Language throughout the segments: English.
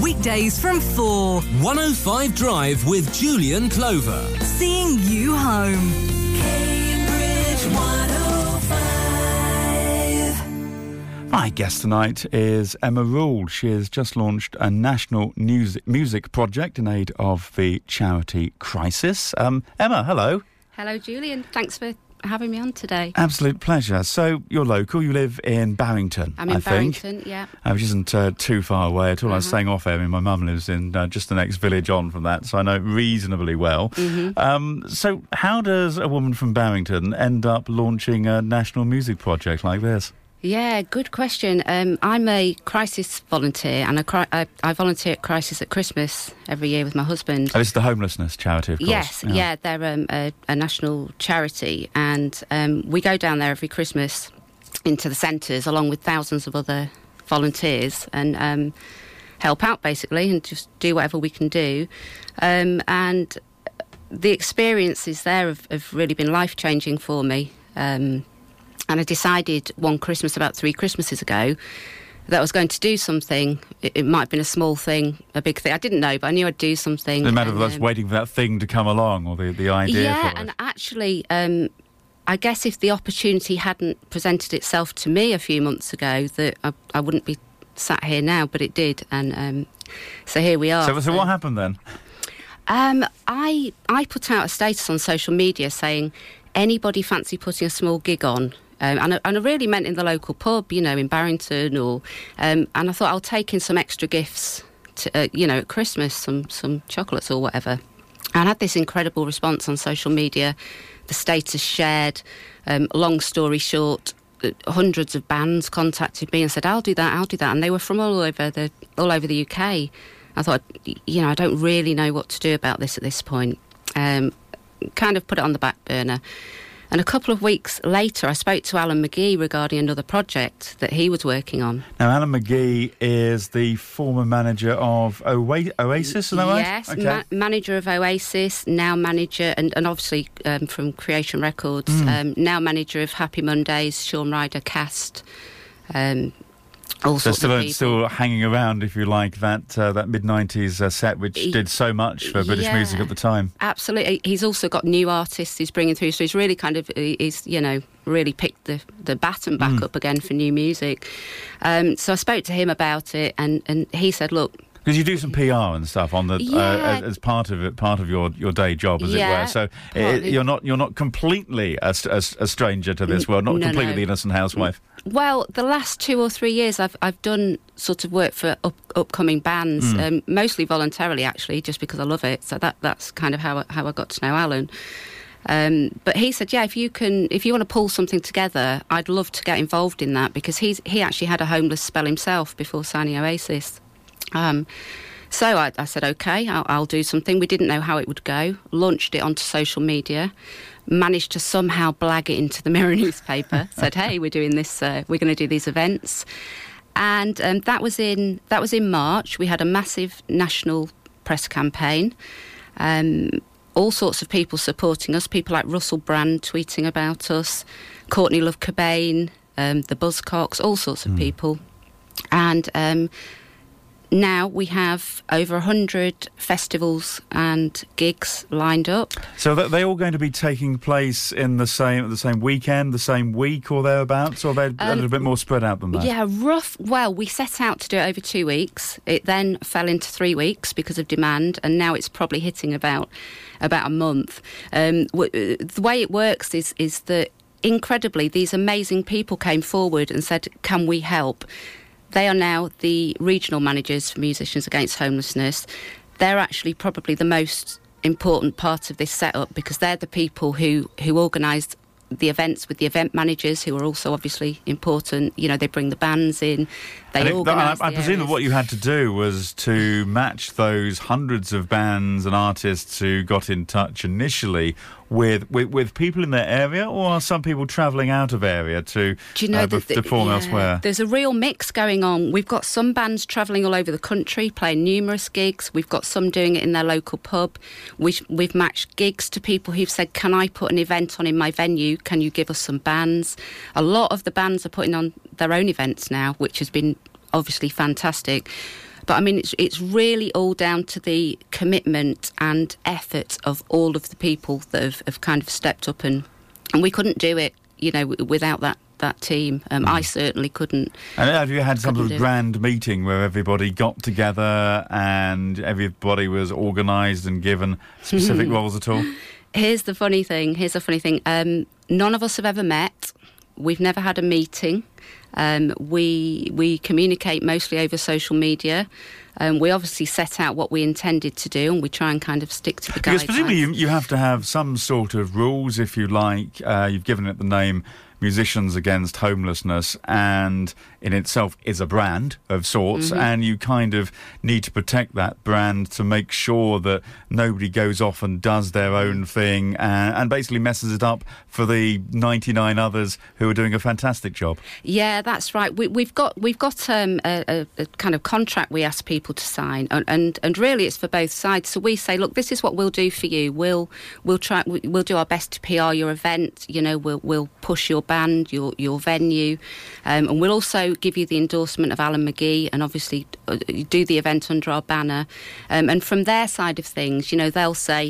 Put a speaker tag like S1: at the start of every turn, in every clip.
S1: Weekdays from 4.
S2: 105 Drive with Julian Clover.
S1: Seeing you home.
S3: Cambridge 105.
S4: My guest tonight is Emma Rule. She has just launched a national music project in aid of the charity Crisis. Emma, hello.
S5: Hello, Julian. Thanks for having me on today.
S4: Absolute pleasure. So, you're local. You live in Barrington,
S5: I'm in Barrington, yeah.
S4: Which isn't too far away at all. I was saying off air, my mum lives in just the next village on from that, so I know it reasonably well. So, how does a woman from Barrington end up launching a national music project like this?
S5: Yeah, good question. I'm a Crisis volunteer, and I volunteer at Crisis at Christmas every year with my husband.
S4: Oh, it's the homelessness charity, of course.
S5: Yes, yeah, they're a national charity, and we go down there every Christmas into the centres along with thousands of other volunteers and help out, basically, and just do whatever we can do. And the experiences there have really been life-changing for me. And I decided one Christmas, about 3 Christmases ago, that I was going to do something. It might have been a small thing, a big thing. I didn't know, but I knew I'd do something.
S4: No matter whether that's waiting for that thing to come along or the idea for it.
S5: Yeah, and actually, I guess if the opportunity hadn't presented itself to me a few months ago, that I wouldn't be sat here now, but it did. And so here we are.
S4: So what happened then?
S5: I put out a status on social media saying, anybody fancy putting a small gig on? And I really meant in the local pub, in Barrington, and I thought I'll take in some extra gifts, at Christmas, some chocolates or whatever. And I had this incredible response on social media. The status shared. Long story short, hundreds of bands contacted me and said, I'll do that, and they were from all over the UK. I thought, I don't really know what to do about this at this point. Kind of put it on the back burner. And a couple of weeks later, I spoke to Alan McGee regarding another project that he was working on.
S4: Now, Alan McGee is the former manager of Oasis, is that right?
S5: Yes, okay. Manager of Oasis, now manager, and obviously from Creation Records, now manager of Happy Mondays, Shaun Ryder Cast, all sorts of people.
S4: Still hanging around, if you like, that mid-90s set, which did so much for British music at the time.
S5: Absolutely. He's also got new artists he's bringing through, so he's really really picked the baton back up again for new music. So I spoke to him about it, and he said, look...
S4: Because you do some PR and stuff on the as part of your day job, as it were. So you're not completely a stranger to this world, not completely the innocent housewife.
S5: Well, the last 2 or 3 years, I've done sort of work for upcoming bands, mostly voluntarily, actually, just because I love it. So that's kind of how I got to know Alan. But he said, if you want to pull something together, I'd love to get involved in that, because he actually had a homeless spell himself before signing Oasis. So I said, OK, I'll do something. We didn't know how it would go. Launched it onto social media. Managed to somehow blag it into the Mirror newspaper. Said, hey, we're doing this. We're going to do these events. And that was in March. We had a massive national press campaign. All sorts of people supporting us. People like Russell Brand tweeting about us. Courtney Love Cobain, the Buzzcocks, all sorts of people. And... now we have over 100 festivals and gigs lined up.
S4: So they're all going to be taking place in the same weekend, the same week or thereabouts, or they're a little bit more spread out than that?
S5: Yeah, Well, we set out to do it over 2 weeks. It then fell into 3 weeks because of demand, and now it's probably hitting about a month. The way it works is that, incredibly, these amazing people came forward and said, can we help? They are now the regional managers for Musicians Against Homelessness. They're actually probably the most important part of this setup, because they're the people who organised the events with the event managers, who are also obviously important. They bring the bands in, they organise
S4: I presume that what you had to do was to match those hundreds of bands and artists who got in touch initially with people in their area, or are some people travelling out of area to perform elsewhere?
S5: There's a real mix going on. We've got some bands travelling all over the country, playing numerous gigs. We've got some doing it in their local pub. We've matched gigs to people who've said, can I put an event on in my venue? Can you give us some bands? A lot of the bands are putting on their own events now, which has been obviously fantastic. But I mean, it's really all down to the commitment and effort of all of the people that have kind of stepped up, and we couldn't do it, without that team. I certainly couldn't.
S4: And have you had some sort of grand meeting where everybody got together and everybody was organised and given specific roles at all?
S5: Here's the funny thing. None of us have ever met. We've never had a meeting. We communicate mostly over social media. We obviously set out what we intended to do, and we try and kind of stick to the guidelines.
S4: Because presumably you have to have some sort of rules, if you like. You've given it the name Musicians Against Homelessness, and in itself is a brand of sorts, and you kind of need to protect that brand to make sure that nobody goes off and does their own thing and basically messes it up for the 99 others who are doing a fantastic job.
S5: Yeah, that's right. We've got a kind of contract we ask people to sign, and really it's for both sides. So we say, look, this is what we'll do for you. We'll do our best to PR your event. We'll push your band, your venue, and we'll also give you the endorsement of Alan McGee, and obviously do the event under our banner. And from their side of things, they'll say,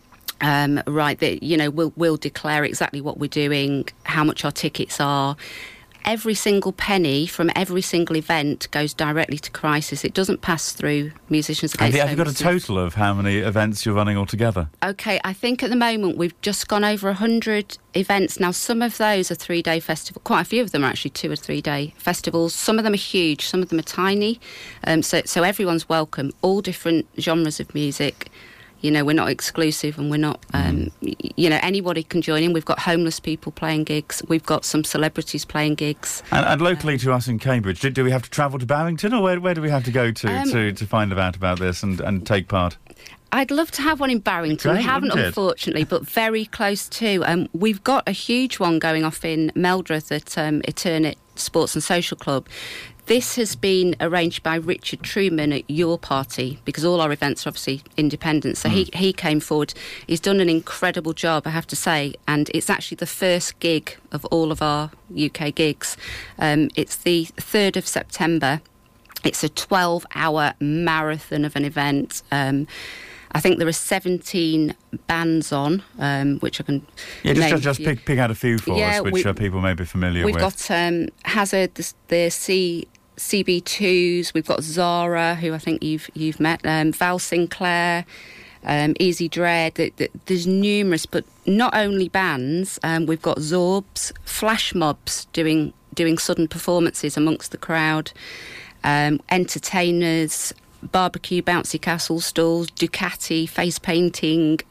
S5: we'll declare exactly what we're doing, how much our tickets are. Every single penny from every single event goes directly to Crisis. It doesn't pass through Musicians Against Homelessness.
S4: Have you got a total of how many events you're running altogether?
S5: OK, I think at the moment we've just gone over 100 events. Now, some of those are 3-day festivals. Quite a few of them are actually 2 or 3 day festivals. Some of them are huge, some of them are tiny. So everyone's welcome, all different genres of music. We're not exclusive, and we're not, anybody can join in. We've got homeless people playing gigs. We've got some celebrities playing gigs.
S4: And locally to us in Cambridge, do we have to travel to Barrington, or where do we have to go to find out about this and take part?
S5: I'd love to have one in Barrington.
S4: Great,
S5: we haven't, unfortunately, but very close to. We've got a huge one going off in Meldreth at Eternit Sports and Social Club. This has been arranged by Richard Truman at Your Party, because all our events are obviously independent. So he came forward. He's done an incredible job, I have to say, and it's actually the first gig of all of our UK gigs. It's the 3rd of September. It's a 12-hour marathon of an event. I think there are 17 bands on, which I can name.
S4: Just pick out a few for us, which people may be familiar with.
S5: We've got Hazard, the CB2s. We've got Zara, who I think you've met. Val Sinclair, Easy Dread. There's numerous, but not only bands. We've got Zorbs, Flash Mobs doing sudden performances amongst the crowd. Entertainers, barbecue, bouncy castle stalls, Ducati, face painting.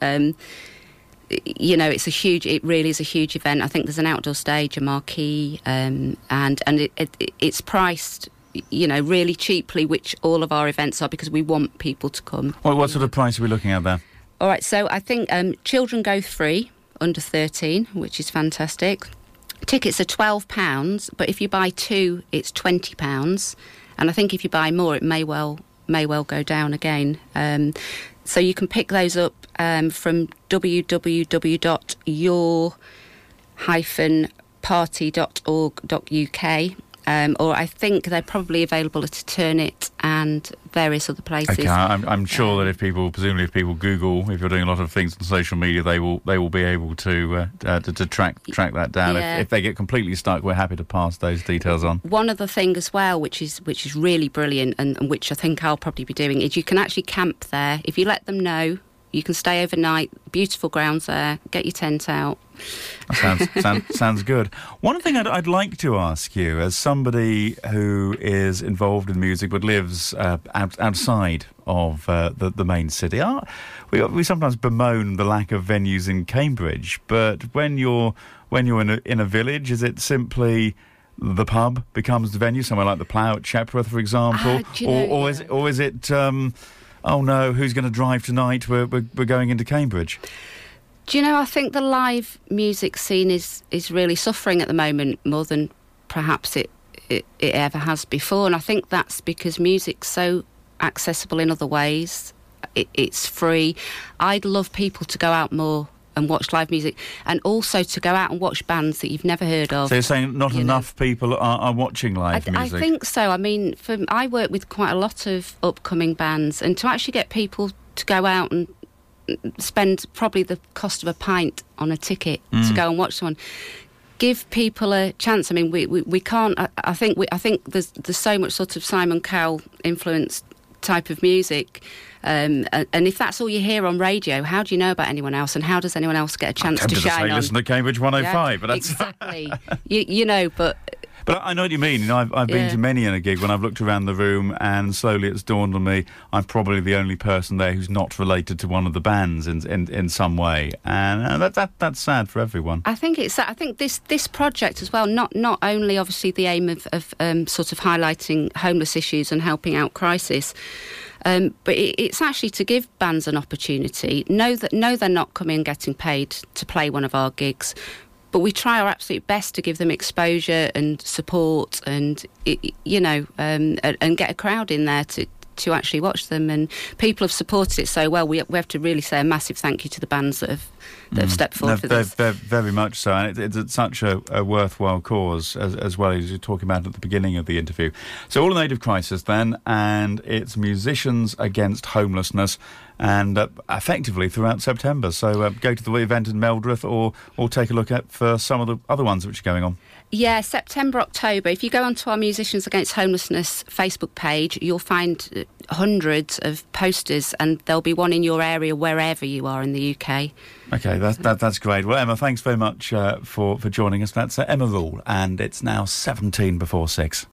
S5: It really is a huge event. I think there's an outdoor stage, a marquee, and it's priced, really cheaply, which all of our events are, because we want people to come.
S4: Well, what sort of price are we looking at there?
S5: All right, so I think children go free, under 13, which is fantastic. Tickets are £12, but if you buy 2, it's £20, and I think if you buy more, it may well go down again. So you can pick those up from www.your-party.org.uk, or I think they're probably available at Eternit and various other places.
S4: Okay, I'm sure that if people Google, if you're doing a lot of things on social media, they will be able to track that down.
S5: Yeah.
S4: If they get completely stuck, we're happy to pass those details on.
S5: One other thing as well, which is really brilliant, and which I think I'll probably be doing, is you can actually camp there. If you let them know, you can stay overnight. Beautiful grounds there. Get your tent out.
S4: That sounds good. One thing I'd like to ask you, as somebody who is involved in music but lives outside of the main city, we sometimes bemoan the lack of venues in Cambridge. But when you're in a village, is it simply the pub becomes the venue, somewhere like the Plough at Chepworth, for example, or is it? Oh no, who's going to drive tonight? We're going into Cambridge.
S5: Do you know, I think the live music scene is really suffering at the moment, more than perhaps it ever has before. And I think that's because music's so accessible in other ways. It's free. I'd love people to go out more and watch live music, and also to go out and watch bands that you've never heard of.
S4: So you're saying not enough people are watching live music?
S5: I think so. I mean, I work with quite a lot of upcoming bands, and to actually get people to go out and spend probably the cost of a pint on a ticket to go and watch someone, give people a chance. I mean, we can't. I think there's so much sort of Simon Cowell influenced type of music, and if that's all you hear on radio, how do you know about anyone else, and how does anyone else get a chance to shine on?
S4: Listen to Cambridge 105,
S5: yeah,
S4: but that's
S5: exactly. you know, but.
S4: But I know what you mean. You know, I've been to many in a gig when I've looked around the room, and slowly it's dawned on me I'm probably the only person there who's not related to one of the bands in some way, and that's sad for everyone. I think this project as well, not only obviously the aim of sort of highlighting homeless issues and helping out crisis. But it's actually to give bands an opportunity. Know they're not coming and getting paid to play one of our gigs, but we try our absolute best to give them exposure and support, and and get a crowd in there to actually watch them. And people have supported it so well. We have to really say a massive thank you to the bands that have stepped forward for this. Very much so, and it's such a worthwhile cause, as well as you're talking about at the beginning of the interview. So All in Aid of Crisis then, and it's Musicians Against Homelessness, and effectively throughout September. So go to the event in Meldreth, or take a look at for some of the other ones which are going on.
S5: Yeah, September, October. If you go onto our Musicians Against Homelessness Facebook page, you'll find hundreds of posters, and there'll be one in your area wherever you are in the UK.
S4: Okay, that's great. Well, Emma, thanks very much for joining us. That's Emma Rule, and it's now 17 before 6.